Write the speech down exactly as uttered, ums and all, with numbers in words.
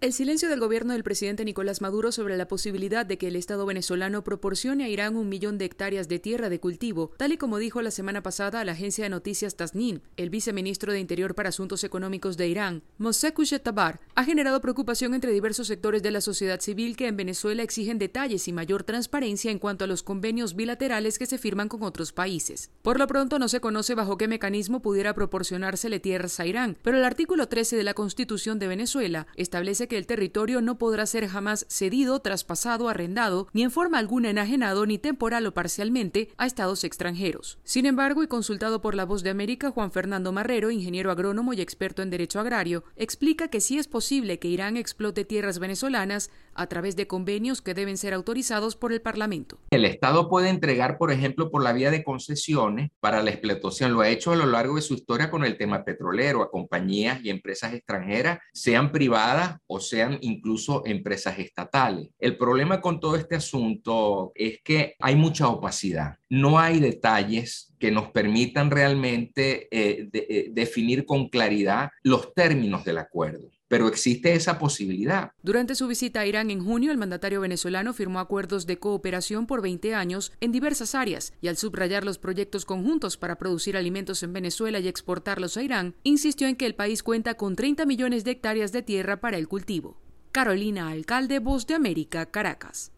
El silencio del gobierno del presidente Nicolás Maduro sobre la posibilidad de que el Estado venezolano proporcione a Irán un millón de hectáreas de tierra de cultivo, tal y como dijo la semana pasada a la agencia de noticias Tasnim, el viceministro de Interior para Asuntos Económicos de Irán, Mohsen Khoshrowshahi, ha generado preocupación entre diversos sectores de la sociedad civil que en Venezuela exigen detalles y mayor transparencia en cuanto a los convenios bilaterales que se firman con otros países. Por lo pronto no se conoce bajo qué mecanismo pudiera proporcionársele tierras a Irán, pero el artículo trece de la Constitución de Venezuela establece que el territorio no podrá ser jamás cedido, traspasado, arrendado, ni en forma alguna enajenado, ni temporal o parcialmente, a estados extranjeros. Sin embargo, y consultado por La Voz de América, Juan Fernando Marrero, ingeniero agrónomo y experto en derecho agrario, explica que sí es posible que Irán explote tierras venezolanas a través de convenios que deben ser autorizados por el Parlamento. El Estado puede entregar, por ejemplo, por la vía de concesiones para la explotación. Lo ha hecho a lo largo de su historia con el tema petrolero, a compañías y empresas extranjeras, sean privadas o sean incluso empresas estatales. El problema con todo este asunto es que hay mucha opacidad. No hay detalles que nos permitan realmente eh, de, eh, definir con claridad los términos del acuerdo. Pero existe esa posibilidad. Durante su visita a Irán en junio, el mandatario venezolano firmó acuerdos de cooperación por veinte años en diversas áreas y al subrayar los proyectos conjuntos para producir alimentos en Venezuela y exportarlos a Irán, insistió en que el país cuenta con treinta millones de hectáreas de tierra para el cultivo. Carolina Alcalde, Voz de América, Caracas.